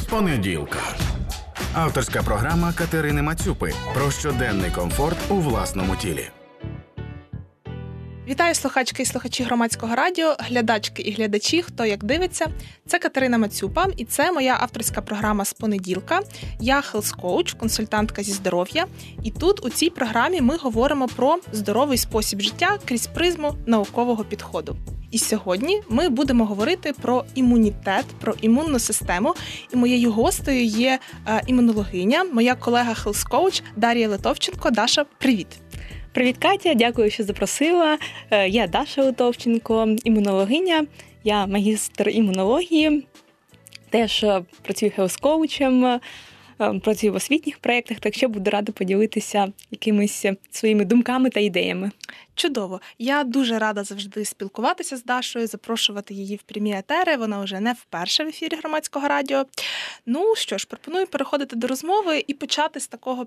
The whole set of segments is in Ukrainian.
понеділка. Авторська програма Катерини Мацюпи про щоденний комфорт у власному тілі. Вітаю слухачки і слухачі Громадського радіо, глядачки і глядачі, хто як дивиться. Це Катерина Мацюпа і це моя авторська програма з понеділка. Я хелс-коуч, консультантка зі здоров'я. І тут у цій програмі ми говоримо про здоровий спосіб життя крізь призму наукового підходу. І сьогодні ми будемо говорити про імунітет, про імунну систему. І моєю гостею є імунологиня, моя колега хелс-коуч Дар'я Литовченко. Даша, привіт! Привіт, Катя, дякую, що запросила. Я Даша Литовченко, імунологиня, я магістр імунології, теж працюю хелс-коучем, працюю в освітніх проєктах, так що буду рада поділитися якимись своїми думками та ідеями. Чудово. Я дуже рада завжди спілкуватися з Дашою, запрошувати її в прямі етери. Вона вже не вперше в ефірі Громадського радіо. Ну що ж, пропоную переходити до розмови і почати з такого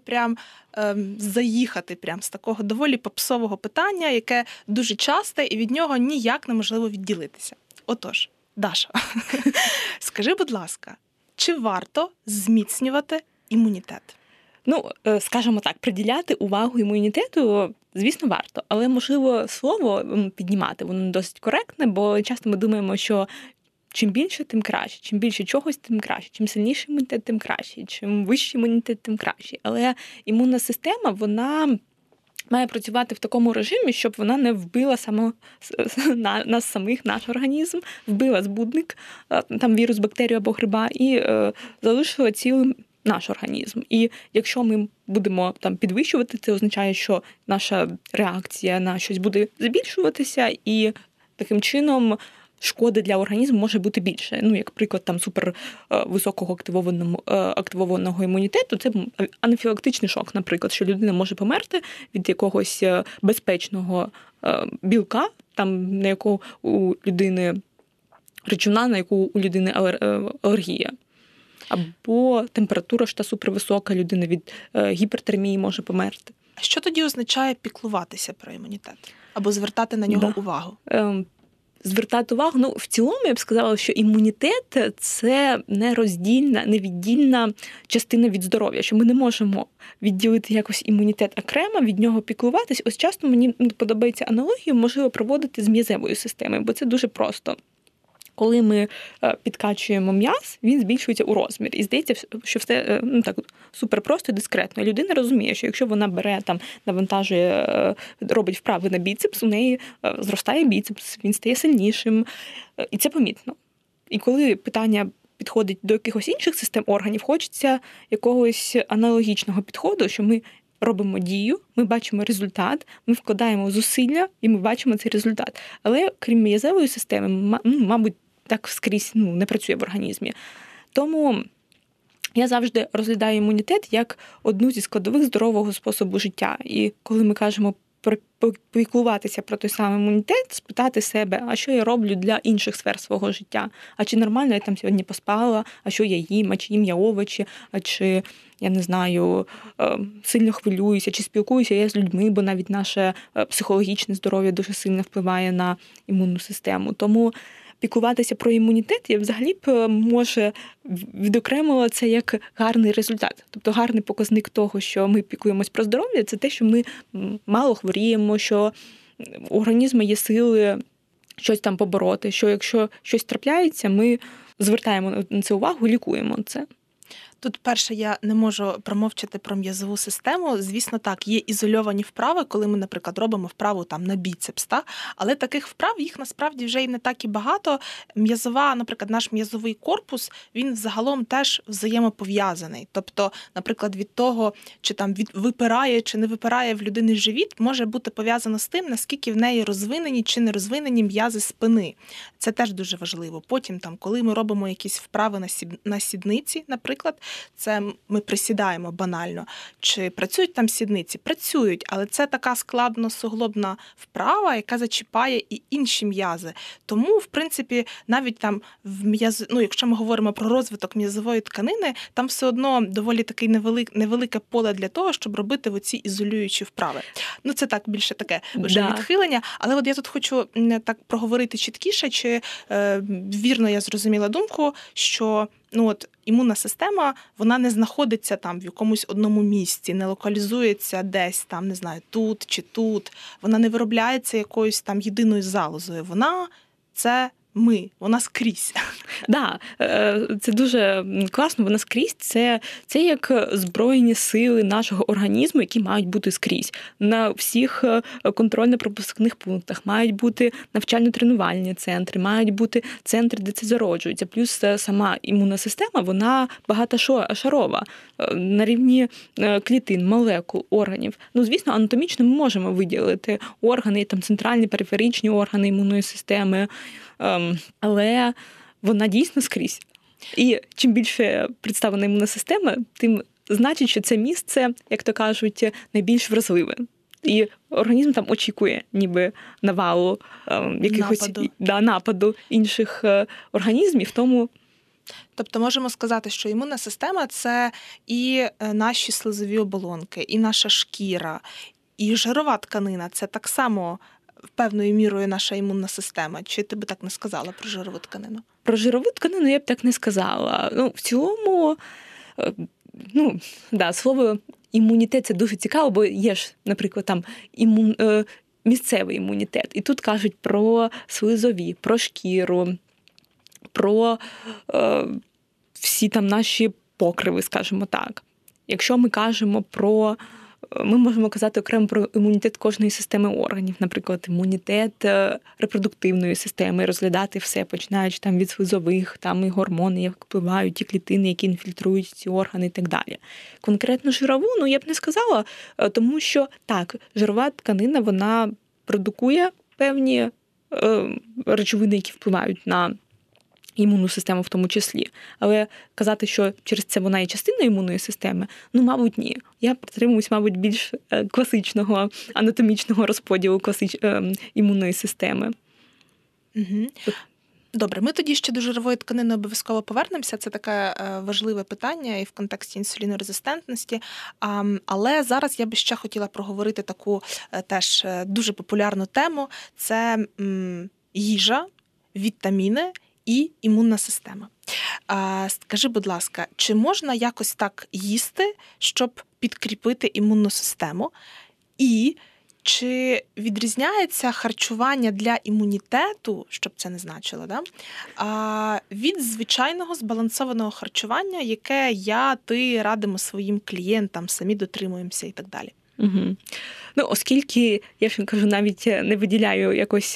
заїхати з такого доволі попсового питання, яке дуже часте і від нього ніяк неможливо відділитися. Отож, Даша, скажи, будь ласка, чи варто зміцнювати імунітет? Скажімо так, приділяти увагу імунітету, звісно, варто. Але, можливо, слово піднімати, воно не досить коректне, бо часто ми думаємо, що чим більше, тим краще. Чим більше чогось, тим краще. Чим сильніший імунітет, тим краще. Чим вищий імунітет, тим краще. Але імунна система, вона має працювати в такому режимі, щоб вона не вбила нас самих, наш організм, вбила збудник, там вірус, бактерію або гриба, і залишила цілим наш організм. І якщо ми будемо підвищувати, це означає, що наша реакція на щось буде збільшуватися, і таким чином шкоди для організму може бути більше. Як приклад супервисокого активованого імунітету, це анафілактичний шок, наприклад, що людина може померти від якогось безпечного білка, на яку у людини речовина, на яку у людини алергія. Або температура ж та супервисока, людина від гіпертермії може померти. А що тоді означає піклуватися про імунітет? Або звертати на нього увагу? Звертати увагу, в цілому я б сказала, що імунітет – це невіддільна частина від здоров'я, що ми не можемо відділити якось імунітет окремо, від нього піклуватись. Ось часто мені подобається аналогію, можливо, проводити з м'язевою системою, бо це дуже просто. Коли ми підкачуємо м'яз, він збільшується у розмірі. І здається, що все супер просто і дискретно. І людина розуміє, що якщо вона бере, навантажує, робить вправи на біцепс, у неї зростає біцепс, він стає сильнішим. І це помітно. І коли питання підходить до якихось інших систем органів, хочеться якогось аналогічного підходу, що ми робимо дію, ми бачимо результат, ми вкладаємо зусилля і ми бачимо цей результат. Але крім м'язевої системи, мабуть, так скрізь не працює в організмі. Тому я завжди розглядаю імунітет як одну зі складових здорового способу життя. І коли ми кажемо піклуватися про той самий імунітет, спитати себе, а що я роблю для інших сфер свого життя? А чи нормально я сьогодні поспала? А що я їм? А чи їм я овочі? А чи, я не знаю, сильно хвилююся? Чи спілкуюся я з людьми? Бо навіть наше психологічне здоров'я дуже сильно впливає на імунну систему. Тому піклуватися про імунітет, я взагалі б, може, відокремила це як гарний результат. Тобто гарний показник того, що ми піклуємось про здоров'я, це те, що ми мало хворіємо, що у організму є сили щось побороти, що якщо щось трапляється, ми звертаємо на це увагу, лікуємо це. Тут, перше, я не можу промовчати про м'язову систему. Звісно, так, є ізольовані вправи, коли ми, наприклад, робимо вправу на біцепс, але таких вправ, їх насправді вже і не так і багато. М'язова, наприклад, наш м'язовий корпус, він загалом теж взаємопов'язаний. Тобто, наприклад, від того, чи випирає, чи не випирає в людини живіт, може бути пов'язано з тим, наскільки в неї розвинені чи не розвинені м'язи спини. Це теж дуже важливо. Потім, коли ми робимо якісь вправи на сідниці, наприклад, це ми присідаємо банально. Чи працюють там сідниці? Працюють, але це така складно-суглобна вправа, яка зачіпає і інші м'язи. Тому, в принципі, навіть якщо ми говоримо про розвиток м'язової тканини, там все одно доволі таке невелике поле для того, щоб робити оці ізолюючі вправи. Це так, більше таке вже відхилення. Але от я тут хочу так проговорити чіткіше, чи вірно я зрозуміла думку, що імунна система, вона не знаходиться там в якомусь одному місці, не локалізується десь там, не знаю, тут чи тут. Вона не виробляється якоюсь там єдиною залозою. Вона – це вона скрізь. Да, це дуже класно, вона скрізь. Це як збройні сили нашого організму, які мають бути скрізь. На всіх контрольно-пропускних пунктах мають бути навчально-тренувальні центри, мають бути центри, де це зароджується. Плюс сама імунна система, вона багатошарова. На рівні клітин, молекул, органів. Звісно, анатомічно ми можемо виділити органи, там центральні, периферичні органи імунної системи, але вона дійсно скрізь. І чим більше представлена імунна система, тим значить, що це місце, як то кажуть, найбільш вразливе. І організм там очікує ніби навалу якихось нападу інших організмів. Тобто можемо сказати, що імунна система – це і наші слизові оболонки, і наша шкіра, і жирова тканина – це так само певною мірою наша імунна система. Чи ти би так не сказала про жирову тканину? Про жирову тканину я б так не сказала. В цілому, слово імунітет – це дуже цікаво, бо є ж, наприклад, там місцевий імунітет. І тут кажуть про слизові, про шкіру, про всі там наші покриви, скажімо так. Якщо ми кажемо ми можемо казати окремо про імунітет кожної системи органів, наприклад, імунітет репродуктивної системи, розглядати все, починаючи там від слизових, там і гормони, як впливають, ті клітини, які інфільтрують ці органи і так далі. Конкретно жирову, я б не сказала, тому що так, жирова тканина, вона продукує певні речовини, які впливають на імунну систему в тому числі. Але казати, що через це вона є частиною імунної системи, мабуть, ні. Я притримуюсь, мабуть, більш класичного анатомічного розподілу імунної системи. Угу. Добре, ми тоді ще до жирової тканини обов'язково повернемося. Це таке важливе питання і в контексті інсулінорезистентності. Але зараз я би ще хотіла проговорити таку теж дуже популярну тему. Це їжа, вітаміни і імунна система. Скажи, будь ласка, чи можна якось так їсти, щоб підкріпити імунну систему? І чи відрізняється харчування для імунітету, щоб це не значило, від звичайного збалансованого харчування, яке ти радимо своїм клієнтам, самі дотримуємося і так далі? Угу. Оскільки, я ж кажу, навіть не виділяю якось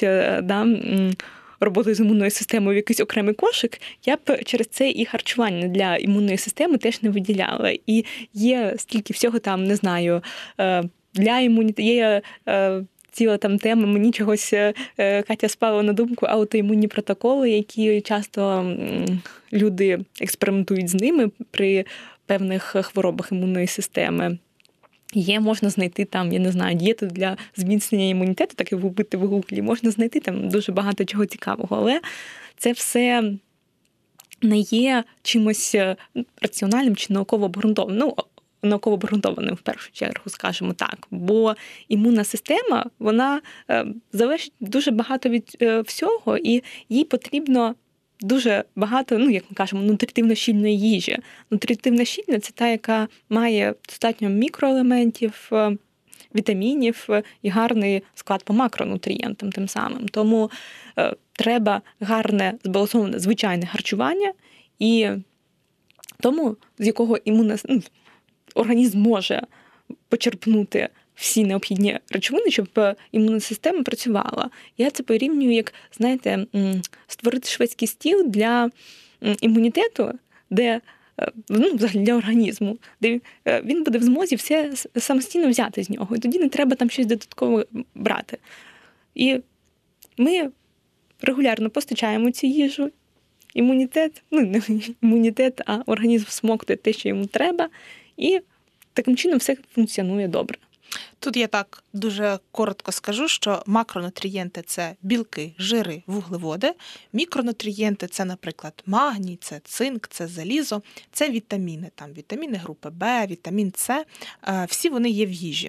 роботу з імунною системою в якийсь окремий кошик, я б через це і харчування для імунної системи теж не виділяла. І є стільки всього там, не знаю, для імунітету, є ціла там тема, мені чогось Катя спала на думку, аутоімунні протоколи, які часто люди експериментують з ними при певних хворобах імунної системи. Можна знайти там, я не знаю, дієту для зміцнення імунітету, так і вбити в гуглі, можна знайти там дуже багато чого цікавого, але це все не є чимось раціональним чи науково обґрунтованим. Науково обґрунтованим, в першу чергу, скажімо так. Бо імунна система, вона залежить дуже багато від всього, і їй потрібно дуже багато, як ми кажемо, нутритивно-щільної їжі. Нутритивно-щільна – це та, яка має достатньо мікроелементів, вітамінів і гарний склад по макронутрієнтам тим самим. Тому треба гарне, збалансоване, звичайне харчування, і тому, з якого організм може почерпнути всі необхідні речовини, щоб імунна система працювала. Я це порівнюю, як, знаєте, створити шведський стіл для імунітету, де, взагалі для організму, де він буде в змозі все самостійно взяти з нього. І тоді не треба там щось додатково брати. І ми регулярно постачаємо цю їжу, імунітет, не імунітет, а організм всмоктує те, що йому треба, і таким чином все функціонує добре. Тут я так дуже коротко скажу, що макронутрієнти – це білки, жири, вуглеводи. Мікронутрієнти – це, наприклад, магній, це цинк, це залізо, це вітаміни. Там вітаміни групи В, вітамін С. Всі вони є в їжі.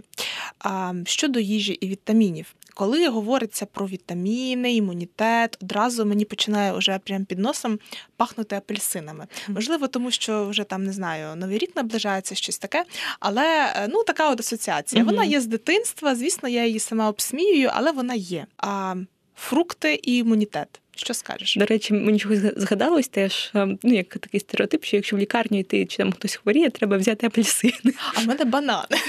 Щодо їжі і вітамінів. Коли говориться про вітаміни, імунітет, одразу мені починає вже прямо під носом пахнути апельсинами. Можливо, тому що вже там, не знаю, Новий рік наближається, щось таке, але така от асоціація. Вона є з дитинства, звісно, я її сама обсміюю, але вона є. Фрукти і імунітет. Що скажеш? До речі, мені чогось згадалось теж, як такий стереотип, що якщо в лікарню йти, чи там хтось хворіє, треба взяти апельсини. А в мене банани.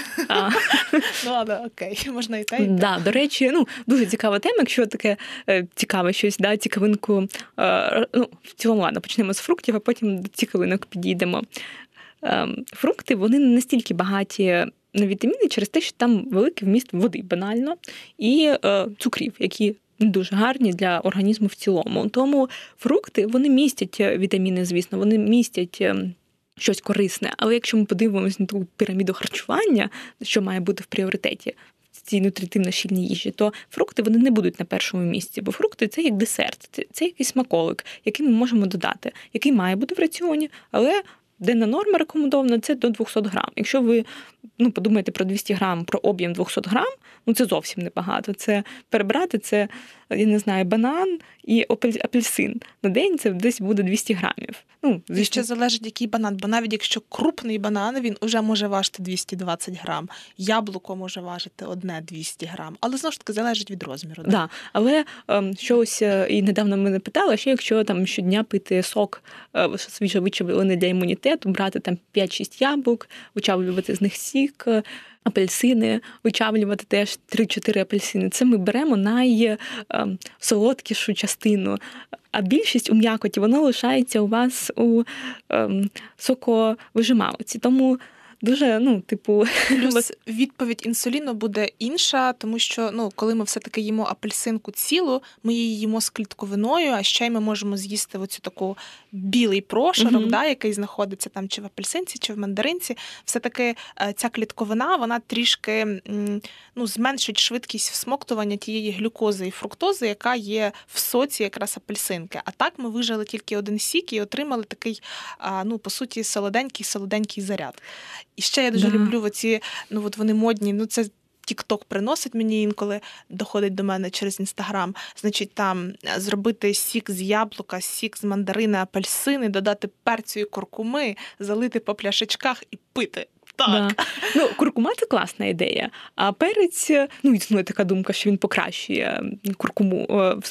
Ладно, окей, можна і те, і те. Да, до речі, дуже цікава тема, якщо таке цікаве щось, цікавинку, в цілому, ладно, почнемо з фруктів, а потім до цікавинок підійдемо. Фрукти, вони не настільки багаті на вітаміни через те, що там великий вміст води, банально, і цукрів, які дуже гарні для організму в цілому. Тому фрукти, вони містять вітаміни, звісно, вони містять щось корисне. Але якщо ми подивимося на ту піраміду харчування, що має бути в пріоритеті в цій нутритивно-щільній їжі, то фрукти, вони не будуть на першому місці. Бо фрукти – це як десерт, це якийсь смаколик, який ми можемо додати, який має бути в раціоні, але денна норма рекомендована – це до 200 грам. Якщо ви подумаєте про 200 грам, про об'єм 200 грам, це зовсім небагато. Це перебрати, це, я не знаю, банан і апельсин. На день це десь буде 200 грамів. І ще залежить, який банан. Бо навіть якщо крупний банан, він уже може важити 220 грам. Яблуко може важити 200 грам. Але, знову ж таки, залежить від розміру. Да. Але щось, і недавно мене питали, що якщо там щодня пити сок свіжо вичавлений для імунітету, брати там 5-6 яблук, вичавлювати з них сік, апельсини, вичавлювати теж 3-4 апельсини. Це ми беремо найсолодкішу частину. А більшість у м'якоті, воно лишається у вас у соковижималці. Тому дуже, Плюс відповідь інсуліну буде інша, тому що, коли ми все-таки їмо апельсинку цілу, ми її їмо з клітковиною, а ще й ми можемо з'їсти оцю таку білий прошарок, який знаходиться там чи в апельсинці, чи в мандаринці. Все-таки ця клітковина, вона трішки зменшить швидкість всмоктування тієї глюкози і фруктози, яка є в соці якраз апельсинки. А так ми вижили тільки один сік і отримали такий, по суті, солоденький заряд. І ще я дуже люблю оці, вони модні, це TikTok приносить мені інколи, доходить до мене через Instagram. Значить, там зробити сік з яблука, сік з мандарини, апельсини, додати перцю і куркуми, залити по пляшечках і пити. Так. Да. Куркума – це класна ідея. А перець, існує така думка, що він покращує куркуму,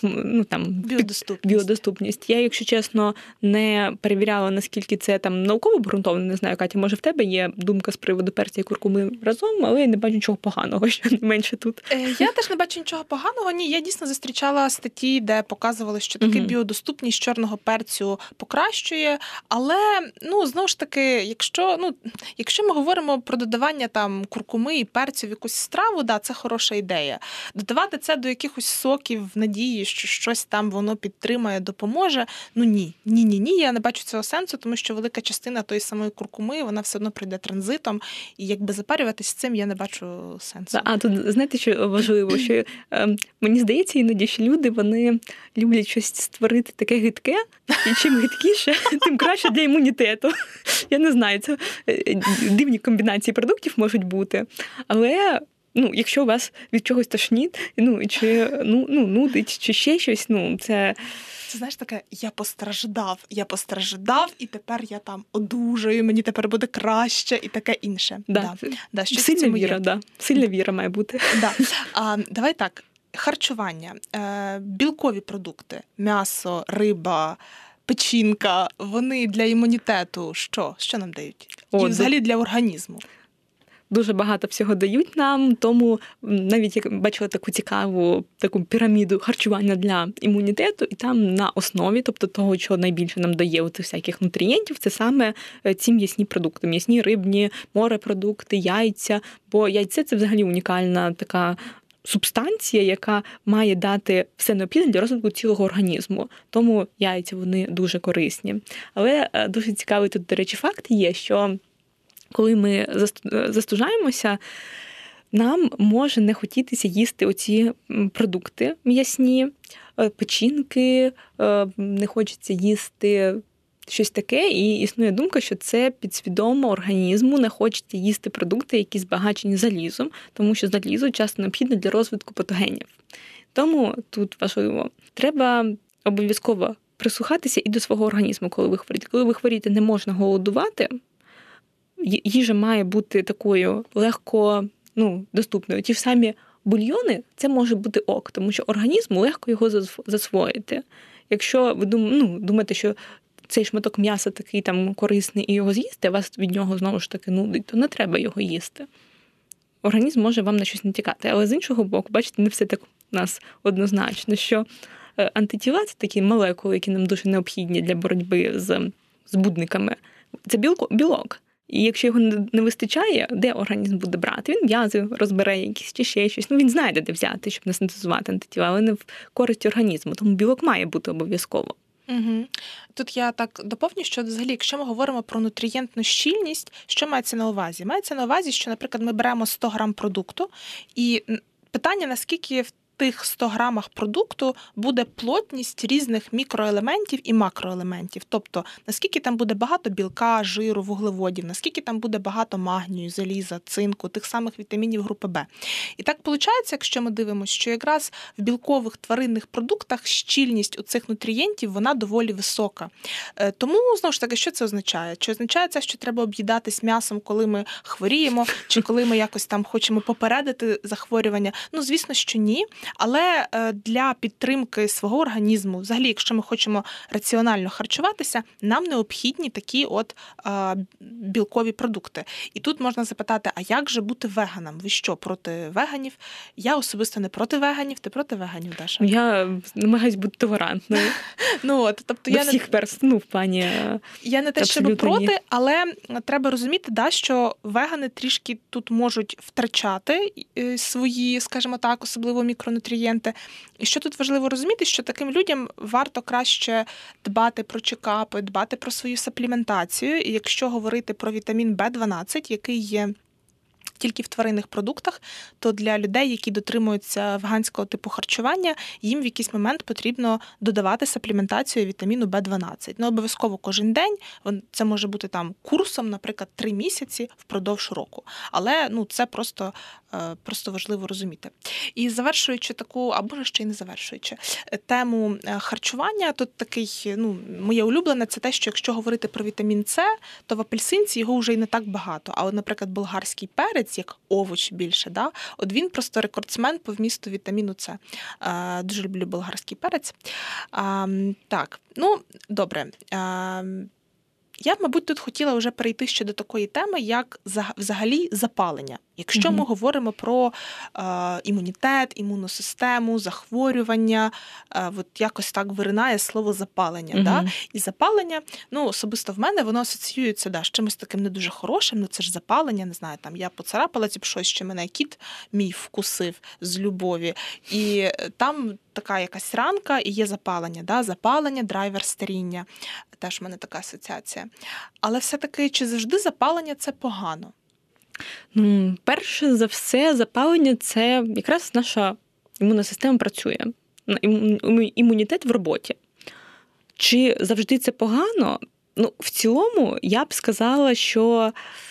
біодоступність. Я, якщо чесно, не перевіряла, наскільки це там науково обґрунтовано. Не знаю, Катя, може в тебе є думка з приводу перця і куркуми разом, але я не бачу нічого поганого, що не менше тут. Я теж не бачу нічого поганого. Ні, я дійсно зустрічала статті, де показували, що таки біодоступність чорного перцю покращує. Але, знову ж таки, якщо ми говоримо про додавання там куркуми і перцю в якусь страву, це хороша ідея. Додавати це до якихось соків в надії, що щось там воно підтримає, допоможе. Ні, я не бачу цього сенсу, тому що велика частина тої самої куркуми, вона все одно прийде транзитом, і якби запарюватись цим я не бачу сенсу. А тут, знаєте, що важливо, що мені здається, іноді, що люди, вони люблять щось створити таке гидке, і чим гидкіше, тим краще для імунітету. Я не знаю, це дивні комбінації продуктів можуть бути. Але, якщо у вас від чогось тошніть, чи нудить, чи ще щось, це... Це, знаєш, таке, я постраждав, і тепер я там одужаю, мені тепер буде краще, і таке інше. Сильна віра має бути. Давай так, харчування, білкові продукти, м'ясо, риба, печінка, вони для імунітету що? Що нам дають? І взагалі для організму? Дуже багато всього дають нам, тому навіть я бачила таку цікаву таку піраміду харчування для імунітету, і там на основі, тобто того, що найбільше нам дає у всяких нутрієнтів, це саме ці м'ясні продукти, м'ясні, рибні, морепродукти, яйця, бо яйце – це взагалі унікальна така субстанція, яка має дати все необхідне для розвитку цілого організму. Тому яйця, вони дуже корисні. Але дуже цікавий тут, до речі, факт є, що коли ми застужаємося, нам може не хотітися їсти оці продукти м'ясні, печінки, не хочеться їсти щось таке, і існує думка, що це підсвідомо організму не хочеться їсти продукти, які збагачені залізом, тому що залізо часто необхідне для розвитку патогенів. Тому тут важливо, треба обов'язково прислухатися і до свого організму, коли ви хворієте. Коли ви хворієте, не можна голодувати, їжа має бути такою легко доступною. Ті ж самі бульйони, це може бути ок, тому що організму легко його засвоїти. Якщо ви думаєте, що цей шматок м'яса такий там корисний і його з'їсти, а вас від нього знову ж таки нудить, то не треба його їсти. Організм може вам на щось натякати. Але з іншого боку, бачите, не все так у нас однозначно, що антитіла – це такі молекули, які нам дуже необхідні для боротьби з збудниками. Це білок. І якщо його не вистачає, де організм буде брати? Він м'язи розбере якісь чи ще щось. Він знайде, де взяти, щоб не синтезувати антитіла, але не в користь організму. Тому білок має бути обов'язково. Угу. Тут я так доповню, що взагалі, якщо ми говоримо про нутрієнтну щільність, що мається на увазі? Мається на увазі, що, наприклад, ми беремо 100 грам продукту, і питання, наскільки в тих 100 грамах продукту буде плотність різних мікроелементів і макроелементів. Тобто, наскільки там буде багато білка, жиру, вуглеводів, наскільки там буде багато магнію, заліза, цинку, тих самих вітамінів групи Б. І так виходить, якщо ми дивимося, що якраз в білкових тваринних продуктах щільність у цих нутрієнтів, вона доволі висока. Тому, знову ж таки, що це означає? Чи означає це, що треба об'їдатись м'ясом, коли ми хворіємо, чи коли ми якось там хочемо попередити захворювання? Звісно, що ні. Але для підтримки свого організму, взагалі, якщо ми хочемо раціонально харчуватися, нам необхідні такі от білкові продукти. І тут можна запитати, а як же бути веганом? Ви що, проти веганів? Я особисто не проти веганів. Ти проти веганів, Даша? Я намагаюсь бути толерантною. Тобто до всіх в плані я не те, щоб проти, але треба розуміти, що вегани трішки тут можуть втрачати свої, скажімо так, особливо мікронутрієнти. І що тут важливо розуміти, що таким людям варто краще дбати про чекапи, дбати про свою сапліментацію. І якщо говорити про вітамін В12, який є тільки в тваринних продуктах, то для людей, які дотримуються веганського типу харчування, їм в якийсь момент потрібно додавати сапліментацію вітаміну В12. Не обов'язково кожен день, це може бути там курсом, наприклад, 3 місяці впродовж року. Але це просто важливо розуміти. І завершуючи таку, або ж ще й не завершуючи, тему харчування, тут такий, моє улюблене, це те, що якщо говорити про вітамін С, то в апельсинці його вже й не так багато. А от, наприклад, болгарський перець, як овоч більше, от він просто рекордсмен по вмісту вітаміну С. Дуже люблю болгарський перець. Так, добре. Я б, мабуть, тут хотіла вже перейти ще до такої теми, як взагалі запалення. Якщо ми говоримо про імунітет, імунну систему, захворювання, от якось так виринає слово запалення. Да? І запалення, особисто в мене, воно асоціюється з чимось таким не дуже хорошим, це ж запалення, не знаю, там я поцарапала щось, що мене кіт мій вкусив з любові. І там така якась ранка і є запалення. Да? Запалення, драйвер старіння. Теж в мене така асоціація. Але все-таки, чи завжди запалення – це погано? Перше за все, запалення – це якраз наша імунна система працює. Імунітет в роботі. Чи завжди це погано? В цілому, я б сказала, що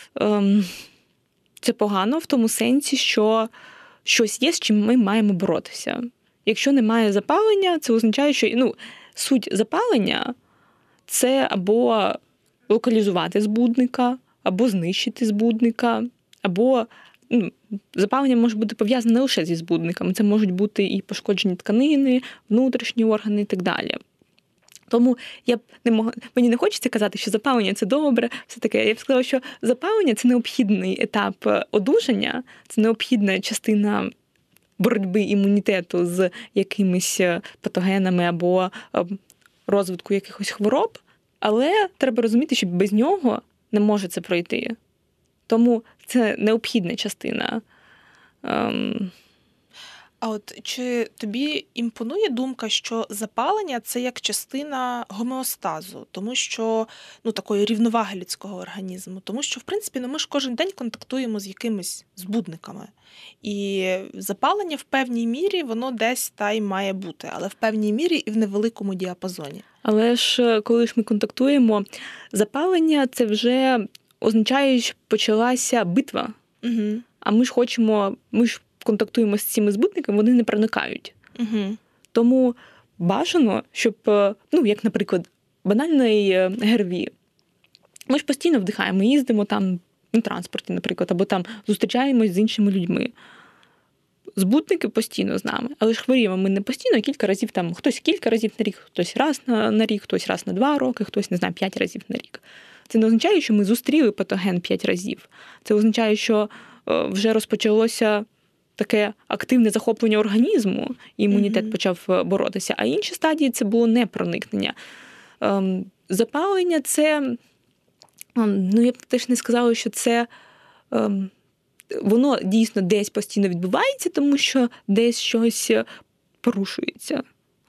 це погано в тому сенсі, що щось є, з чим ми маємо боротися. Якщо немає запалення, це означає, що суть запалення – це або локалізувати збудника, або знищити збудника, або запалення може бути пов'язане не лише зі збудниками, це можуть бути і пошкоджені тканини, внутрішні органи і так далі. Тому мені не хочеться казати, що запалення – це добре, все таке. Я б сказала, що запалення – це необхідний етап одужання, це необхідна частина боротьби імунітету з якимись патогенами або розвитку якихось хвороб, але треба розуміти, що без нього не може це пройти. Тому це необхідна частина. А от чи тобі імпонує думка, що запалення – це як частина гомеостазу, тому що, такої рівноваги людського організму? Тому що, в принципі, ми ж кожен день контактуємо з якимись збудниками. І запалення в певній мірі, воно десь та й має бути, але в певній мірі і в невеликому діапазоні. Але ж, коли ж ми контактуємо, запалення – це вже означає, що почалася битва. Угу. А ми ж контактуємо з цими збутниками, вони не проникають. Угу. Тому бажано, щоб, як, наприклад, банальний ГРВІ. Ми ж постійно вдихаємо, їздимо там на транспорті, наприклад, або там зустрічаємось з іншими людьми. Збутники постійно з нами, але ж хворіємо ми не постійно, а кілька разів там, хтось кілька разів на рік, хтось раз на рік, хтось раз на 2 роки, хтось, 5 разів на рік. Це не означає, що ми зустріли патоген 5 разів. Це означає, що вже розпочалося таке активне захоплення організму, і імунітет почав боротися. А інші стадії – це було непроникнення. Запалення – це, я б теж не сказала, що це, воно дійсно десь постійно відбувається, тому що десь щось порушується.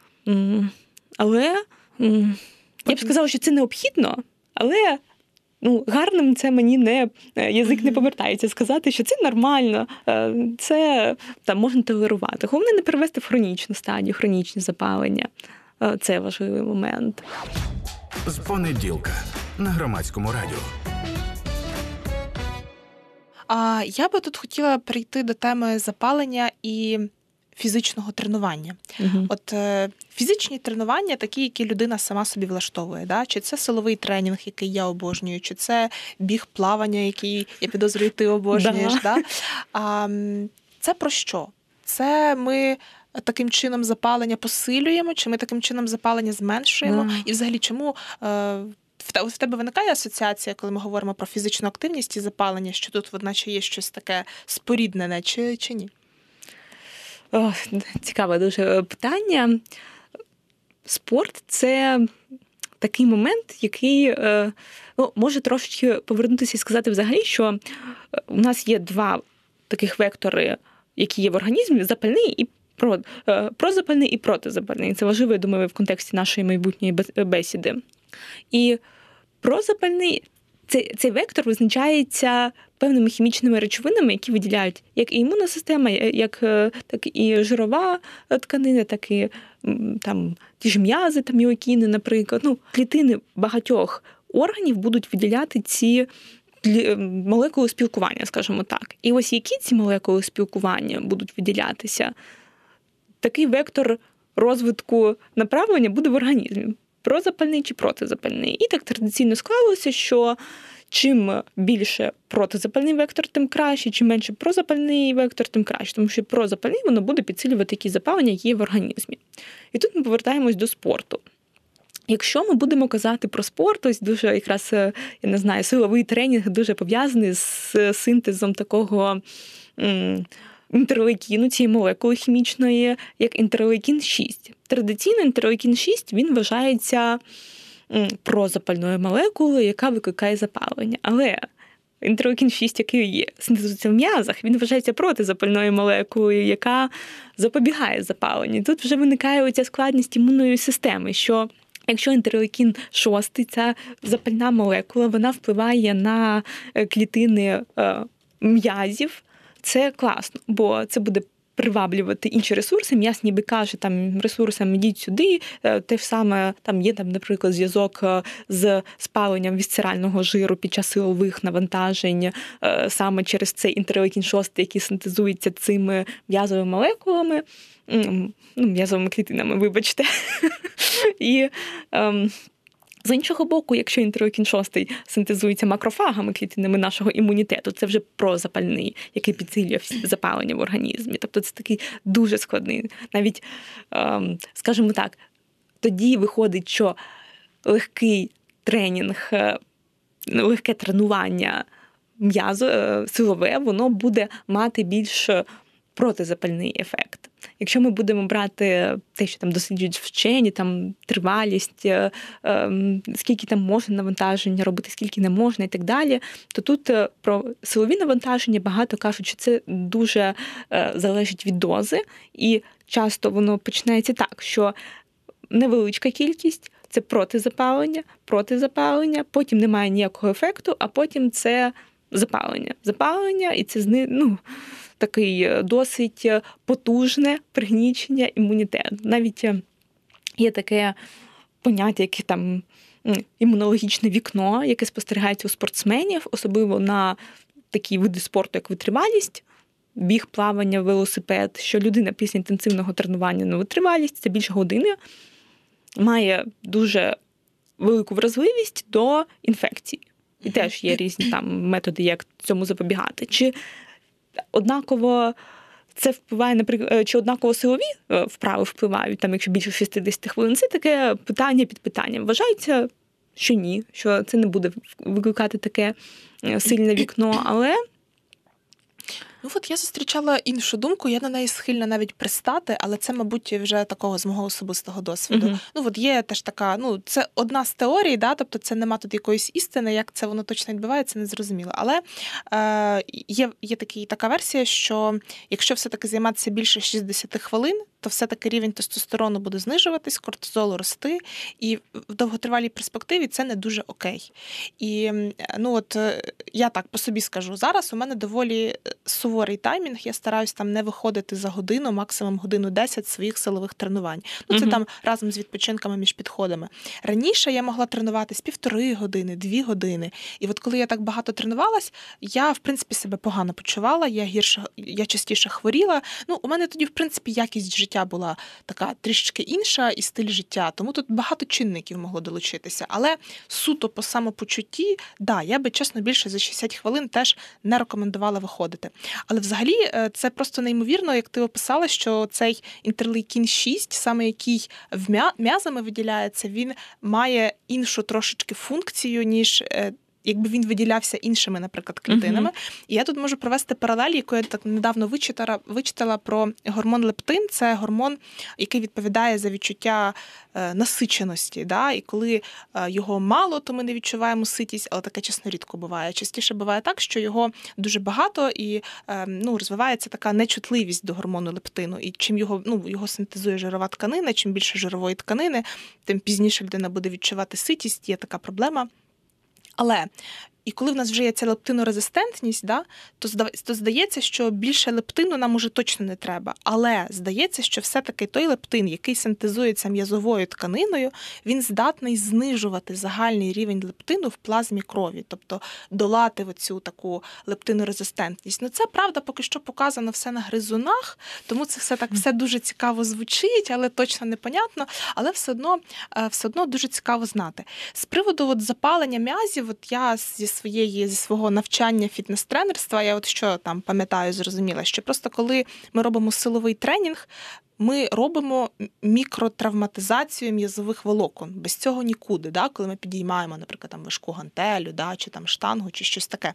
Але я б сказала, що це необхідно, але гарним це мені язик не повертається сказати, що це нормально, це там можна толерувати. Головне не перевести в хронічну стадію, хронічне запалення. Це важливий момент. З понеділка на Громадському радіо. А я би тут хотіла перейти до теми запалення і фізичного тренування. Угу. От фізичні тренування такі, які людина сама собі влаштовує. Да? Чи це силовий тренінг, який я обожнюю, чи це біг, плавання, який, я підозрюю, ти обожнюєш. Да. Це про що? Це ми таким чином запалення посилюємо, чи ми таким чином запалення зменшуємо? І взагалі, чому в тебе виникає асоціація, коли ми говоримо про фізичну активність і запалення, що тут, одначе, є щось таке споріднене, чи ні? Цікаве дуже питання. Спорт – це такий момент, який може трошечки повернутися і сказати взагалі, що у нас є 2 таких вектори, які є в організмі – запальний і прозапальний і протизапальний. Це важливо, я думаю, в контексті нашої майбутньої бесіди. І прозапальний цей вектор визначається певними хімічними речовинами, які виділяють як і імунна система, так і жирова тканина, так і ті ж м'язи, міокіни, наприклад. Клітини багатьох органів будуть виділяти ці молекули спілкування, скажімо так. І ось які ці молекули спілкування будуть виділятися, такий вектор розвитку направлення буде в організмі. Прозапальний чи протизапальний. І так традиційно склалося, що чим більше протизапальний вектор, тим краще, чим менше прозапальний вектор, тим краще. Тому що прозапальний, воно буде підсилювати які запалення є в організмі. І тут ми повертаємось до спорту. Якщо ми будемо казати про спорт, ось дуже якраз, силовий тренінг дуже пов'язаний з синтезом такого інтерлейкіну, цієї молекули хімічної, як інтерлейкін-6. Традиційно інтерлейкін-6, він вважається прозапальною молекулою, яка викликає запалення. Але інтерлейкін-6, який є синтезується в м'язах, він вважається протизапальною молекулою, яка запобігає запаленню. Тут вже виникає оця складність імунної системи, що якщо інтерлейкін-6, ця запальна молекула, вона впливає на клітини м'язів, це класно, бо це буде приваблювати інші ресурси. М'яз ніби каже ресурсам ідіть сюди, те ж саме є, наприклад, зв'язок з спаленням вісцерального жиру під час силових навантажень, саме через цей інтерлейкін-6, який синтезується цими м'язовими молекулами, м'язовими клітинами, вибачте. І з іншого боку, якщо інтерлейкін-6 синтезується макрофагами, клітинами нашого імунітету, це вже прозапальний, який підсилює запалення в організмі. Тобто це такий дуже складний. Навіть, скажімо так, тоді виходить, що легкий тренінг, легке тренування м'язу, силове, воно буде мати більш протизапальний ефект. Якщо ми будемо брати те, що там досліджують вчені, там тривалість, скільки там можна навантаження робити, скільки не можна і так далі, то тут про силові навантаження багато кажуть, що це дуже залежить від дози, і часто воно починається так, що невеличка кількість – це протизапалення, потім немає ніякого ефекту, а потім це запалення, і це такий досить потужне пригнічення імунітету. Навіть є таке поняття, яке там імунологічне вікно, яке спостерігається у спортсменів, особливо на такі види спорту, як витривалість, біг, плавання, велосипед, що людина після інтенсивного тренування на витривалість, це більше години, має дуже велику вразливість до інфекцій. І теж є різні там методи, як цьому запобігати. Чи однаково це впливає, наприклад, чи однаково силові вправи впливають, там, якщо більше 60 хвилин? Це таке питання під питанням. Вважається, що ні, що це не буде викликати таке сильне вікно, але... От я зустрічала іншу думку, я на неї схильна навіть пристати, але це, мабуть, вже такого з мого особистого досвіду. От є теж така, це одна з теорій, да, тобто це нема тут якоїсь істини, як це воно точно відбувається, не зрозуміло. Але є така версія, що якщо все-таки займатися більше 60 хвилин, то все-таки рівень тестостерону буде знижуватись, кортизолу рости, і в довготривалій перспективі це не дуже окей. І я так по собі скажу, зараз у мене доволі суворий таймінг, я стараюсь там не виходити за годину, максимум годину 10 своїх силових тренувань. Це там разом з відпочинками між підходами. Раніше я могла тренуватись 1,5 години, 2 години. І от коли я так багато тренувалась, я, в принципі, себе погано почувала, я частіше хворіла. У мене тоді, в принципі, якість життя була така трішечки інша і стиль життя, тому тут багато чинників могло долучитися. Але суто по самопочутті, я би, чесно, більше за 60 хвилин теж не рекомендувала виходити. Але взагалі це просто неймовірно, як ти описала, що цей інтерлейкін-6, саме який м'язами виділяється, він має іншу трошечки функцію, ніж якби він виділявся іншими, наприклад, клітинами. І я тут можу провести паралель, яку я так недавно вичитала про гормон лептин. Це гормон, який відповідає за відчуття насиченості. Да? І коли його мало, то ми не відчуваємо ситість, але таке, чесно, рідко буває. Частіше буває так, що його дуже багато і розвивається така нечутливість до гормону лептину. І чим його синтезує жирова тканина, чим більше жирової тканини, тим пізніше людина буде відчувати ситість, є така проблема. Але і коли в нас вже є ця лептинорезистентність, то здається, що більше лептину нам уже точно не треба. Але здається, що все-таки той лептин, який синтезується м'язовою тканиною, він здатний знижувати загальний рівень лептину в плазмі крові, тобто долати оцю таку лептинорезистентність. Це, правда, поки що показано все на гризунах, тому це все дуже цікаво звучить, але точно непонятно, але все одно дуже цікаво знати. З приводу запалення м'язів, я зі свого навчання фітнес-тренерства, я що там пам'ятаю, зрозуміла, що просто коли ми робимо силовий тренінг, ми робимо мікротравматизацію м'язових волокон. Без цього нікуди, коли ми підіймаємо, наприклад, там важку гантелю, чи там штангу, чи щось таке.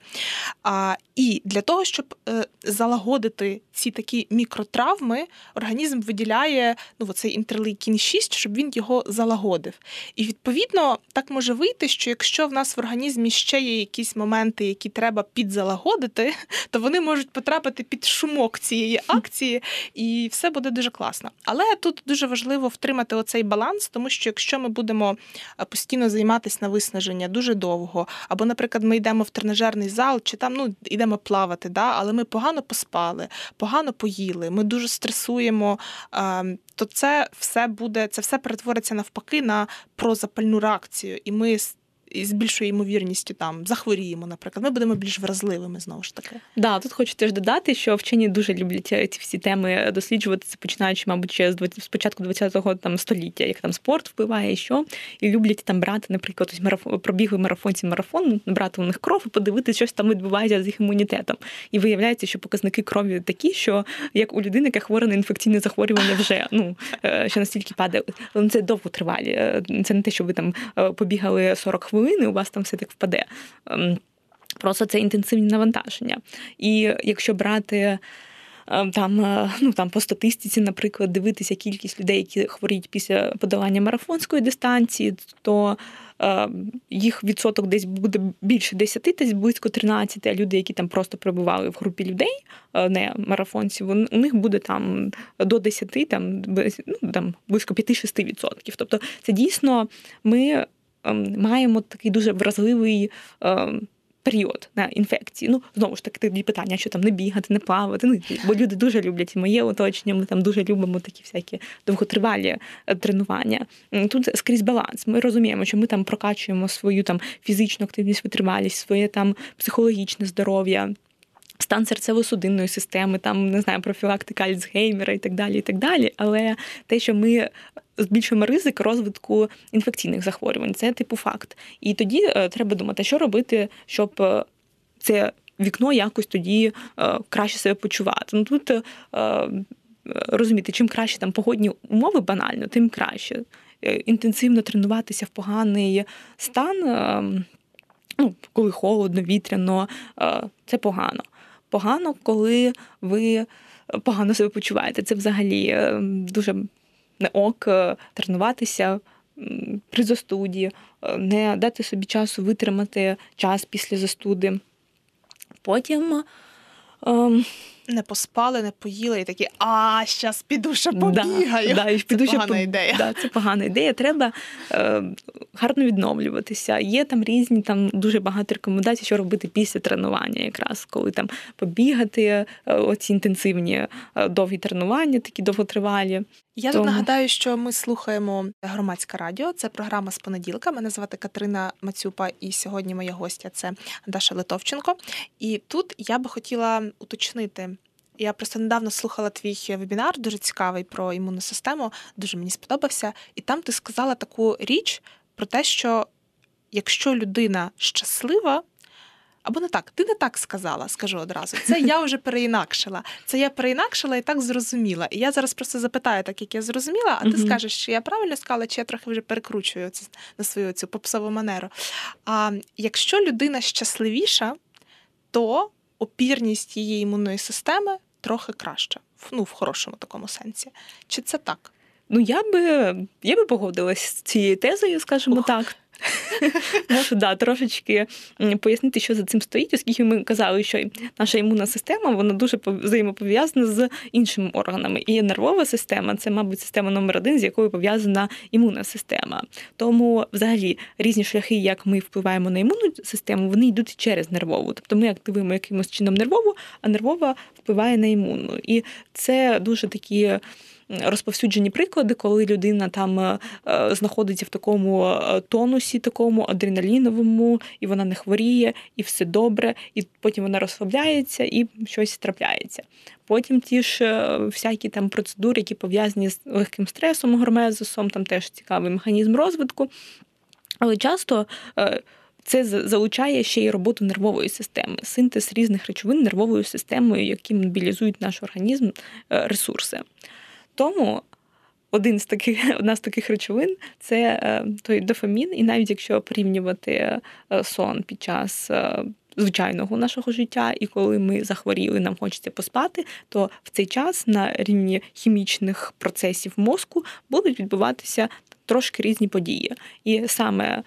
І для того, щоб залагодити ці такі мікротравми, організм виділяє цей інтерлейкін-6, щоб він його залагодив. І, відповідно, так може вийти, що якщо в нас в організмі ще є якісь моменти, які треба підзалагодити, то вони можуть потрапити під шумок цієї акції, і все буде дуже класно. Але тут дуже важливо втримати оцей баланс, тому що якщо ми будемо постійно займатися на виснаження дуже довго, або, наприклад, ми йдемо в тренажерний зал, чи там, йдемо плавати, але ми погано поспали, погано поїли, ми дуже стресуємо, то це все перетвориться навпаки на прозапальну реакцію, і ми з більшою ймовірністю захворіємо, наприклад. Ми будемо більш вразливими, знову ж таки. Тут хочу теж додати, що вчені дуже люблять ці всі теми досліджувати, починаючи, мабуть, ще з початку ХХ століття, як там спорт впливає і що. І люблять брати, наприклад, пробігли марафонці марафон, набрати у них кров і подивитися, що там відбувається з їх імунітетом. І виявляється, що показники крові такі, що як у людини, яка хвора на інфекційне захворювання вже, що настільки падає. Це довго тривалі. Це не те, що ви там побігали 40 хвилин, і у вас там все так впаде. Просто це інтенсивні навантаження. І якщо брати там по статистиці, наприклад, дивитися кількість людей, які хворіють після подолання марафонської дистанції, то їх відсоток десь буде більше 10, десь близько 13, а люди, які там просто перебували в групі людей, не марафонців, у них буде там до 10, там близько 5-6%. Тобто це дійсно ми маємо такий дуже вразливий період на інфекції. Знову ж таки, тоді питання, що там не бігати, не плавати. Бо люди дуже люблять, і моє оточення, ми там дуже любимо такі всякі довготривалі тренування. Тут скрізь баланс. Ми розуміємо, що ми там прокачуємо свою там фізичну активність, витривалість, своє там психологічне здоров'я, стан серцево-судинної системи, там, не знаю, профілактика Альцгеймера і так далі, і так далі. Але те, що ми збільшуємо ризик розвитку інфекційних захворювань, це типу факт. І тоді треба думати, що робити, щоб це вікно якось тоді краще себе почувати. Тут розуміти, чим краще там погодні умови банально, тим краще. Інтенсивно тренуватися в поганий стан, коли холодно, вітряно, це погано. Погано, коли ви погано себе почуваєте. Це взагалі дуже не ок тренуватися при застуді, не дати собі часу витримати час після застуди. Потім не поспали, не поїли і такі, щас піду ще побігаю. Це погана ідея. Да, це погана ідея. Треба гарно відновлюватися. Є там різні, дуже багато рекомендацій, що робити після тренування якраз, коли там побігати, оці інтенсивні довгі тренування, такі довготривалі. Я тут нагадаю, що ми слухаємо Громадське радіо. Це програма з понеділка. Мене звати Катерина Мацюпа, і сьогодні моя гостя – це Даша Литовченко. І тут я би хотіла уточнити. Я просто недавно слухала твій вебінар, дуже цікавий, про імунну систему, дуже мені сподобався. І там ти сказала таку річ про те, що якщо людина щаслива, або не так, ти не так сказала, скажу одразу. Це я вже переінакшила. Це я переінакшила і так зрозуміла. І я зараз просто запитаю, так як я зрозуміла, а ти скажеш, чи я правильно сказала, чи я трохи вже перекручую це на свою цю попсову манеру. А якщо людина щасливіша, то опірність її імунної системи трохи краща. В хорошому такому сенсі. Чи це так? Я би погодилась з цією тезою, скажімо так. Можу, трошечки пояснити, що за цим стоїть, оскільки ми казали, що наша імунна система, вона дуже взаємопов'язана з іншими органами. І нервова система – це, мабуть, система номер 1, з якою пов'язана імунна система. Тому, взагалі, різні шляхи, як ми впливаємо на імунну систему, вони йдуть через нервову. Тобто ми активуємо якимось чином нервову, а нервова впливає на імунну. І це дуже такі розповсюджені приклади, коли людина там знаходиться в такому тонусі, такому адреналіновому, і вона не хворіє, і все добре, і потім вона розслабляється, і щось трапляється. Потім ті ж всякі там процедури, які пов'язані з легким стресом, гормезисом, там теж цікавий механізм розвитку. Але часто це залучає ще й роботу нервової системи, синтез різних речовин нервовою системою, які мобілізують наш організм, ресурси. Тому одна з таких речовин – це той дофамін. І навіть якщо порівнювати сон під час звичайного нашого життя, і коли ми захворіли, нам хочеться поспати, то в цей час на рівні хімічних процесів мозку будуть відбуватися трошки різні події. І саме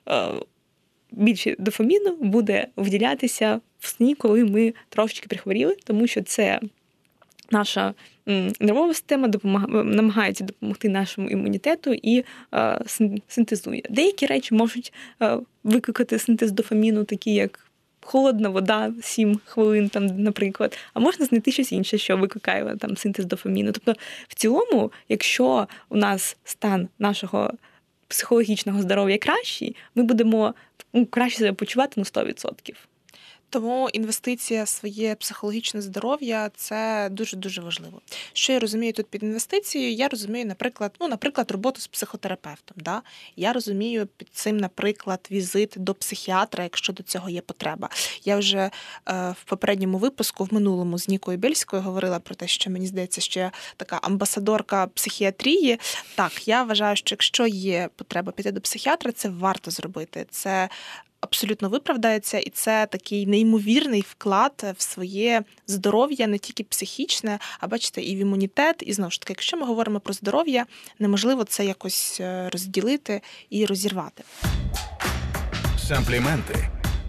більше дофаміну буде виділятися в сні, коли ми трошечки прихворіли, тому що це наша нервова система намагається допомогти нашому імунітету і синтезує. Деякі речі можуть викликати синтез дофаміну, такі як холодна вода 7 хвилин, там, наприклад, а можна знайти щось інше, що викликає там синтез дофаміну. Тобто, в цілому, якщо у нас стан нашого психологічного здоров'я кращий, ми будемо краще себе почувати на 100%. Тому інвестиція в своє психологічне здоров'я – це дуже-дуже важливо. Що я розумію тут під інвестицією? Я розумію, наприклад, роботу з психотерапевтом. Да? Я розумію під цим, наприклад, візит до психіатра, якщо до цього є потреба. Я вже в попередньому випуску, в минулому, з Нікою Бєльською говорила про те, що мені здається, що я така амбасадорка психіатрії. Так, я вважаю, що якщо є потреба піти до психіатра, це варто зробити. Це абсолютно виправдається, і це такий неймовірний вклад в своє здоров'я, не тільки психічне, а бачите, і в імунітет. І знову ж таки, якщо ми говоримо про здоров'я, неможливо це якось розділити і розірвати. Сампліменти.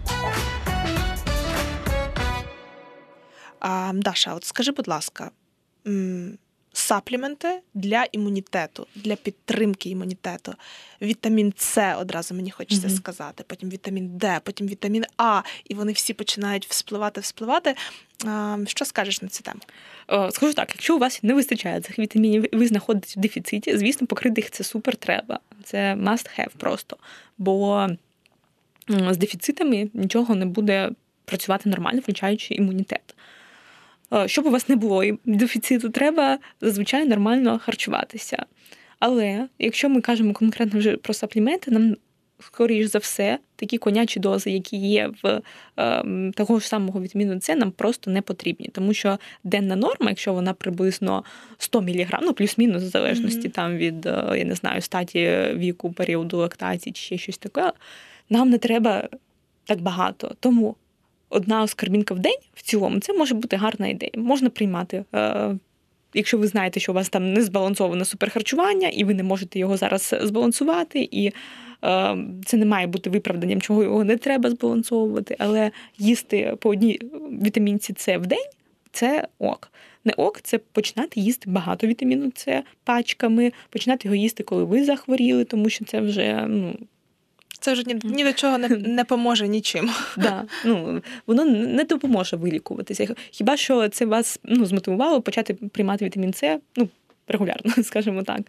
Даша, от скажи, будь ласка, сапліменти для імунітету, для підтримки імунітету. Вітамін С, одразу мені хочеться сказати, потім вітамін Д, потім вітамін А, і вони всі починають вспливати. Що скажеш на цю тему? Скажу так, якщо у вас не вистачає цих вітамінів, і ви знаходитесь в дефіциті, звісно, покрити їх це супер треба. Це must have просто. Бо з дефіцитами нічого не буде працювати нормально, включаючи імунітет. Щоб у вас не було дефіциту, треба зазвичай нормально харчуватися. Але якщо ми кажемо конкретно вже про сапліменти, нам, скоріш за все, такі конячі дози, які є в того ж самого вітаміну С, нам просто не потрібні. Тому що денна норма, якщо вона приблизно 100 мг, ну плюс-мінус, в залежності там від, я не знаю, статі віку, періоду лактації чи ще щось таке, нам не треба так багато. Тому одна аскорбінка в день в цілому, це може бути гарна ідея. Можна приймати, якщо ви знаєте, що у вас там не збалансоване суперхарчування, і ви не можете його зараз збалансувати, і це не має бути виправданням, чого його не треба збалансовувати, але їсти по одній вітамінці С в день – це ок. Не ок – це починати їсти багато вітаміну С пачками, починати його їсти, коли ви захворіли, тому що це вже, це вже ні до чого не поможе нічим. Да, воно не допоможе вилікуватися. Хіба що це вас змотивувало почати приймати вітамін С регулярно, скажімо так.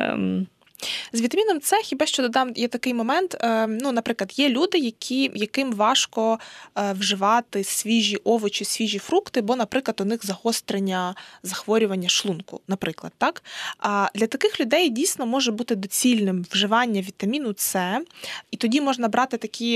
З вітаміном С, хіба що додам, є такий момент, наприклад, є люди, яким важко вживати свіжі овочі, свіжі фрукти, бо, наприклад, у них загострення захворювання шлунку, наприклад, так? А для таких людей дійсно може бути доцільним вживання вітаміну С, і тоді можна брати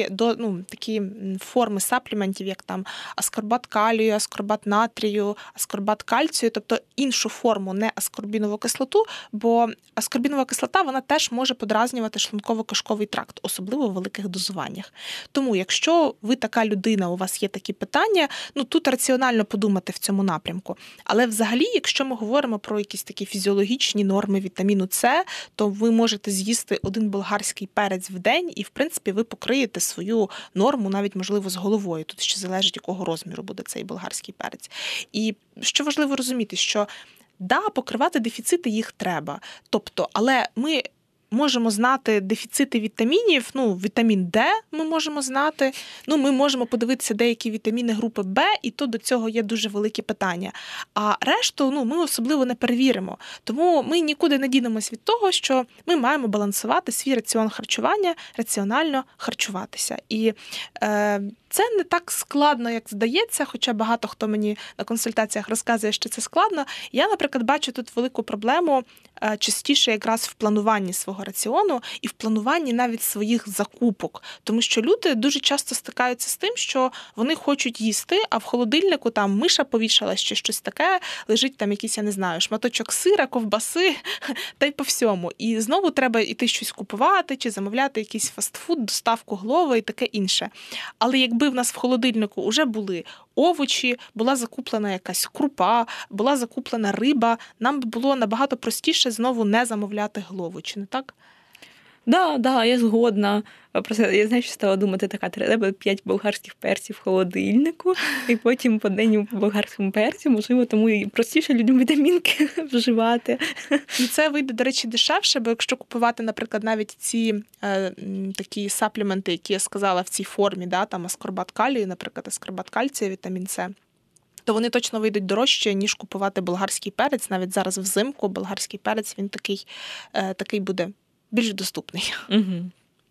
такі форми сапліментів, як там аскорбат калію, аскорбат натрію, аскорбат кальцію, тобто іншу форму, не аскорбінову кислоту, бо аскорбінова кислота, вона теж може подразнювати шлунково-кишковий тракт, особливо в великих дозуваннях. Тому, якщо ви така людина, у вас є такі питання, тут раціонально подумати в цьому напрямку. Але взагалі, якщо ми говоримо про якісь такі фізіологічні норми вітаміну С, то ви можете з'їсти 1 болгарський перець в день і, в принципі, ви покриєте свою норму, навіть, можливо, з головою. Тут ще залежить, якого розміру буде цей болгарський перець. І що важливо розуміти, що покривати дефіцити їх треба. Тобто, але ми можемо знати дефіцити вітамінів, вітамін Д ми можемо знати, ми можемо подивитися деякі вітаміни групи Б, і то до цього є дуже великі питання. А решту, ми особливо не перевіримо. Тому ми нікуди не дінемось від того, що ми маємо балансувати свій раціон харчування, раціонально харчуватися. І це не так складно, як здається, хоча багато хто мені на консультаціях розказує, що це складно. Я, наприклад, бачу тут велику проблему частіше якраз в плануванні свого раціону і в плануванні навіть своїх закупок. Тому що люди дуже часто стикаються з тим, що вони хочуть їсти, а в холодильнику там миша повішала, ще щось таке, лежить там якийсь, я не знаю, шматочок сира, ковбаси, та й по всьому. І знову треба йти щось купувати чи замовляти якийсь фастфуд, доставку голови і таке інше. Але якби в нас в холодильнику вже були овочі, була закуплена якась крупа, була закуплена риба, нам би було набагато простіше знову не замовляти голову, чи не так? Да, я згодна. Просто я, що стала думати, треба 5 болгарських перців в холодильнику, і потім по день по болгарському перцю, можливо, тому і простіше людям вітамінки вживати. І це вийде, до речі, дешевше, бо якщо купувати, наприклад, навіть ці такі сапліменти, які я сказала в цій формі, там аскорбат калію, наприклад, аскорбат кальцію, вітамін С, то вони точно вийдуть дорожче, ніж купувати болгарський перець. Навіть зараз взимку болгарський перець, він такий буде більш доступний. Угу.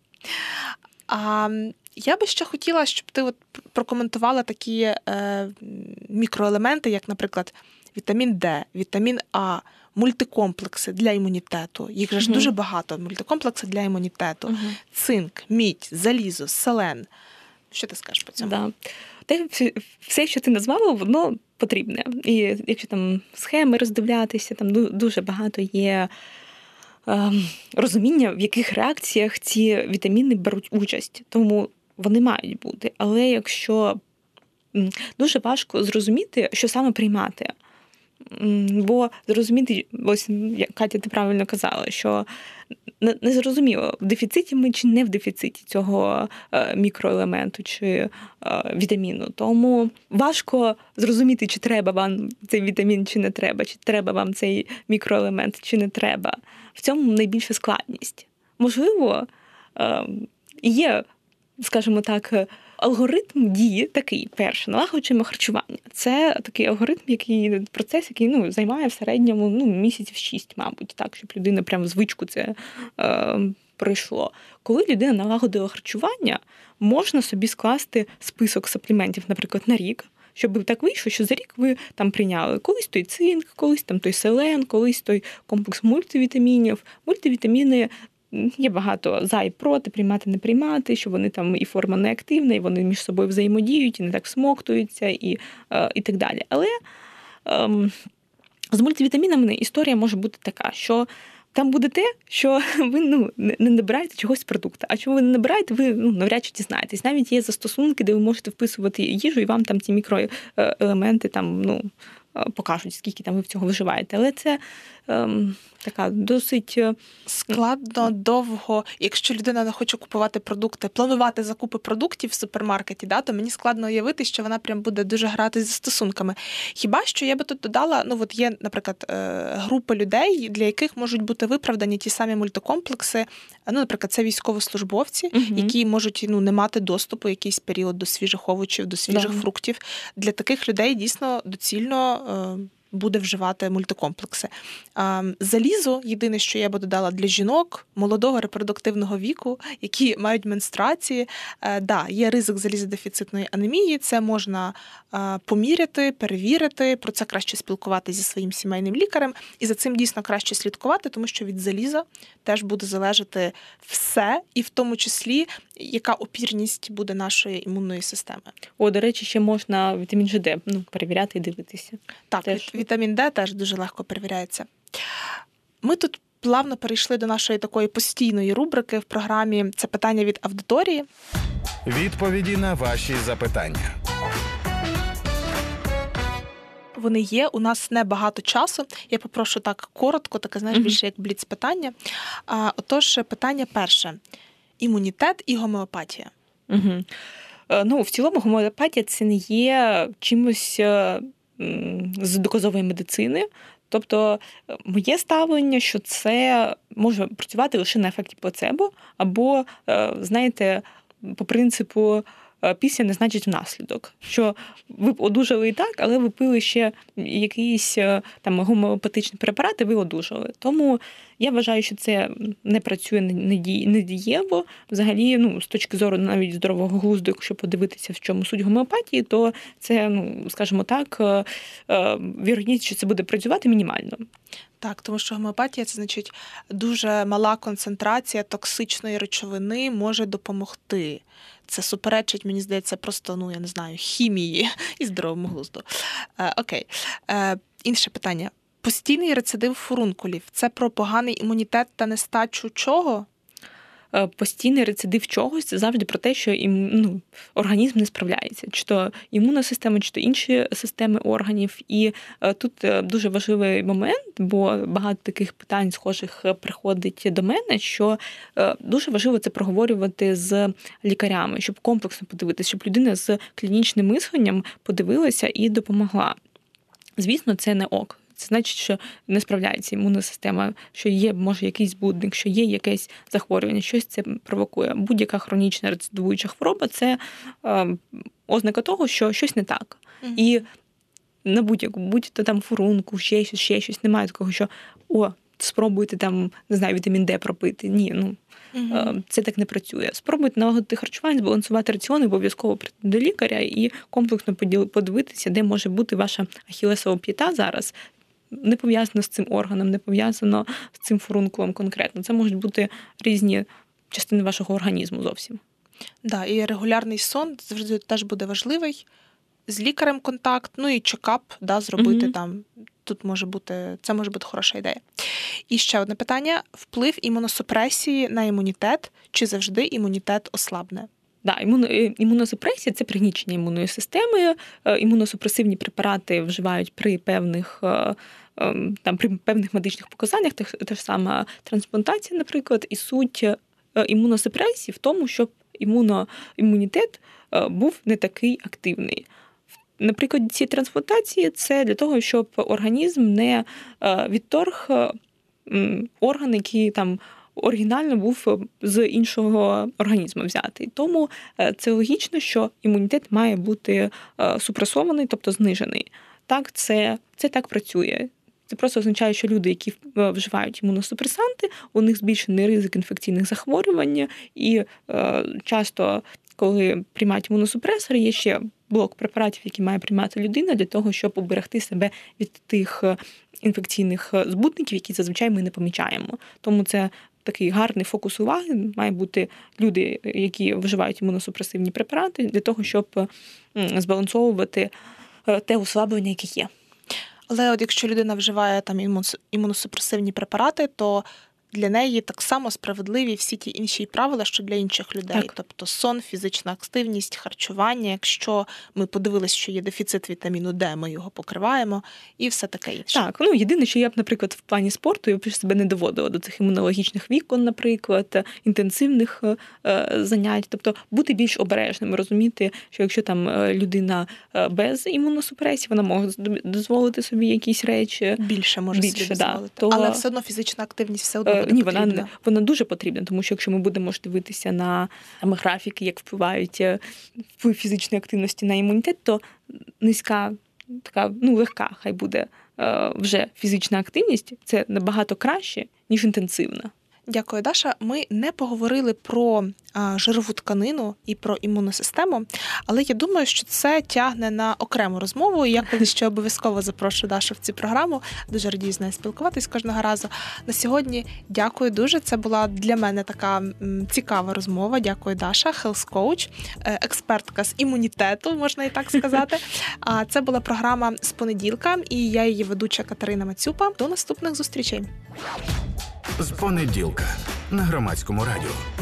Я би ще хотіла, щоб ти прокоментувала такі мікроелементи, як, наприклад, вітамін Д, вітамін А, мультикомплекси для імунітету. Їх же ж дуже багато. Мультикомплекси для імунітету. Цинк, мідь, залізо, селен. Що ти скажеш по цьому? Да. Все, що ти назвала, воно потрібне. І якщо там схеми роздивлятися, там дуже багато є розуміння, в яких реакціях ці вітаміни беруть участь. Тому вони мають бути. Але якщо дуже важко зрозуміти, що саме приймати. Бо зрозуміти, ось як Катя, ти правильно казала, що не зрозуміло, в дефіциті ми чи не в дефіциті цього мікроелементу чи вітаміну. Тому важко зрозуміти, чи треба вам цей вітамін, чи не треба, чи треба вам цей мікроелемент, чи не треба. В цьому найбільша складність. Можливо, є, скажімо так, алгоритм дії такий, перше, налагоджуємо харчування. Це такий алгоритм, процес, який займає в середньому місяців 6, мабуть, так, щоб людина прямо звичку це пройшло. Коли людина налагодила харчування, можна собі скласти список суплементів, наприклад, на рік, щоб так вийшло, що за рік ви там прийняли колись той цинк, колись там той селен, колись той комплекс мультивітамінів. Мультивітаміни є багато за і проти, приймати, не приймати, що вони там і форма неактивна, і вони між собою взаємодіють, і не так всмоктуються, і так далі. Але з мультивітамінами історія може бути така, що там буде те, що ви не набираєте чогось з продукту. А чому ви не набираєте, ви навряд чи дізнаєтесь. Навіть є застосунки, де ви можете вписувати їжу, і вам там ті мікроелементи покажуть, скільки там ви в цього виживаєте. Але це така досить складно, довго. Якщо людина не хоче купувати продукти, планувати закупи продуктів в супермаркеті, то мені складно уявити, що вона прям буде дуже грати зі стосунками. Хіба що я би тут додала, є, наприклад, групи людей, для яких можуть бути виправдані ті самі мультикомплекси. Наприклад, це військовослужбовці, які можуть не мати доступу якийсь період до свіжих овочів, до свіжих фруктів. Для таких людей дійсно доцільно буде вживати мультикомплекси. Залізо, єдине, що я би додала для жінок молодого репродуктивного віку, які мають менструації. Є ризик залізодефіцитної анемії, це можна поміряти, перевірити, про це краще спілкуватися зі своїм сімейним лікарем, і за цим дійсно краще слідкувати, тому що від заліза теж буде залежати все, і в тому числі, яка опірність буде нашої імунної системи. До речі, ще можна вітамін ЖД перевіряти і дивитися. Так, вітамін Д теж дуже легко перевіряється. Ми тут плавно перейшли до нашої такої постійної рубрики в програмі «Це питання від аудиторії». Відповіді на ваші запитання. Вони є, у нас небагато часу. Я попрошу так коротко, таке, більше як бліц-питання. Отож, питання перше. Імунітет і гомеопатія. В цілому гомеопатія – це не є чимось з доказової медицини. Тобто моє ставлення, що це може працювати лише на ефекті плацебо, або, знаєте, по принципу після не значить внаслідок. Що ви одужали і так, але ви пили ще якийсь там гомеопатичний препарат, і ви одужали. Тому я вважаю, що це не працює недієво. Взагалі, з точки зору навіть здорового глузду, якщо подивитися, в чому суть гомеопатії, то це, скажімо так, вірогідність, що це буде працювати, мінімально. Так, тому що гомеопатія – це, значить, дуже мала концентрація токсичної речовини може допомогти. Це суперечить, мені здається, просто, я не знаю, хімії і здоровому глузду. Окей. Інше питання. Постійний рецидив фурункулів – це про поганий імунітет та нестачу чого? Постійний рецидив чогось – це завжди про те, що організм не справляється. Чи то імунна система, чи то інші системи органів. І тут дуже важливий момент, бо багато таких питань схожих приходить до мене, що дуже важливо це проговорювати з лікарями, щоб комплексно подивитися, щоб людина з клінічним мисленням подивилася і допомогла. Звісно, це не ок. Це значить, що не справляється імунна система, що є, може, якийсь збудник, що є якесь захворювання, щось це провокує. Будь-яка хронічна рецидивуюча хвороба – це ознака того, що щось не так. І на будь-то там фурунку, ще щось, немає такого, що спробуйте там, не знаю, вітамін Д пропити. Ні, це так не працює. Спробуйте налагодити харчування, збалансувати раціон, обов'язково прийти до лікаря і комплексно подивитися, де може бути ваша ахілесова п'ята зараз, не пов'язано з цим органом, не пов'язано з цим фурункулом конкретно. Це можуть бути різні частини вашого організму зовсім. Да, і регулярний сон завжди теж буде важливий. З лікарем контакт, і чекап, зробити там. Це може бути хороша ідея. І ще одне питання. Вплив імуносупресії на імунітет, чи завжди імунітет ослабне? Імуносупресія – це пригнічення імунної системи. Імуносупресивні препарати вживають при певних медичних показаннях, та ж сама трансплантація, наприклад, і суть імуносупресії в тому, щоб імунітет був не такий активний. Наприклад, ці трансплантації – це для того, щоб організм не відторг орган, який там оригінально був з іншого організму взятий. Тому це логічно, що імунітет має бути супресований, тобто знижений. Так, це так працює. Це просто означає, що люди, які вживають імуносупресанти, у них збільшений ризик інфекційних захворювань, і часто, коли приймають імуносупресори, є ще блок препаратів, які має приймати людина для того, щоб уберегти себе від тих інфекційних збутників, які зазвичай ми не помічаємо. Тому це такий гарний фокус уваги має бути люди, які вживають імуносупресивні препарати, для того, щоб збалансовувати те ослаблення, яке є. Але от якщо людина вживає там імуносупресивні препарати, то для неї так само справедливі всі ті інші правила, що для інших людей. Так. Тобто сон, фізична активність, харчування. Якщо ми подивилися, що є дефіцит вітаміну Д, ми його покриваємо і все таке інше. Так, єдине, що я б, наприклад, в плані спорту, я б себе не доводила до цих імунологічних вікон, наприклад, інтенсивних занять. Тобто бути більш обережним, розуміти, що якщо там людина без імуносупресії, вона може дозволити собі якісь речі. Більше може собі дозволити. То... Але все одно фізична активність все одно Ні, вона дуже потрібна, тому що якщо ми будемо дивитися на графіки, як впливають вплив фізичної активності на імунітет, то низька, така, легка хай буде вже фізична активність, це набагато краще, ніж інтенсивна. Дякую, Даша. Ми не поговорили про жирову тканину і про імунну систему, але я думаю, що це тягне на окрему розмову. Я колись ще обов'язково запрошу Дашу в цю програму. Дуже радію з нею спілкуватись кожного разу. На сьогодні дякую дуже. Це була для мене така цікава розмова. Дякую, Даша, Health Coach, експертка з імунітету, можна і так сказати. Це була програма «З понеділка», і я її ведуча Катерина Мацюпа. До наступних зустрічей. З понеділка на Громадському радіо.